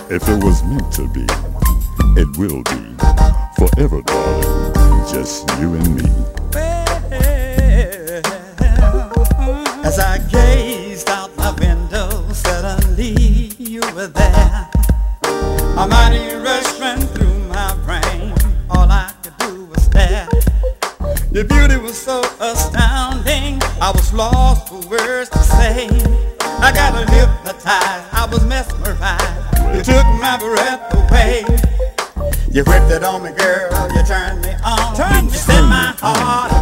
If it was meant to be, it will be. Forever, darling, just you and me. Well, as I gazed out my window, suddenly you were there. A mighty rush ran through my brain. All I could do was stare. Your beauty was so astounding, I was lost for words to say. I got hypnotized, I was mesmerized. You took my breath away. You whipped it on me, girl, you turned me on. You set my heart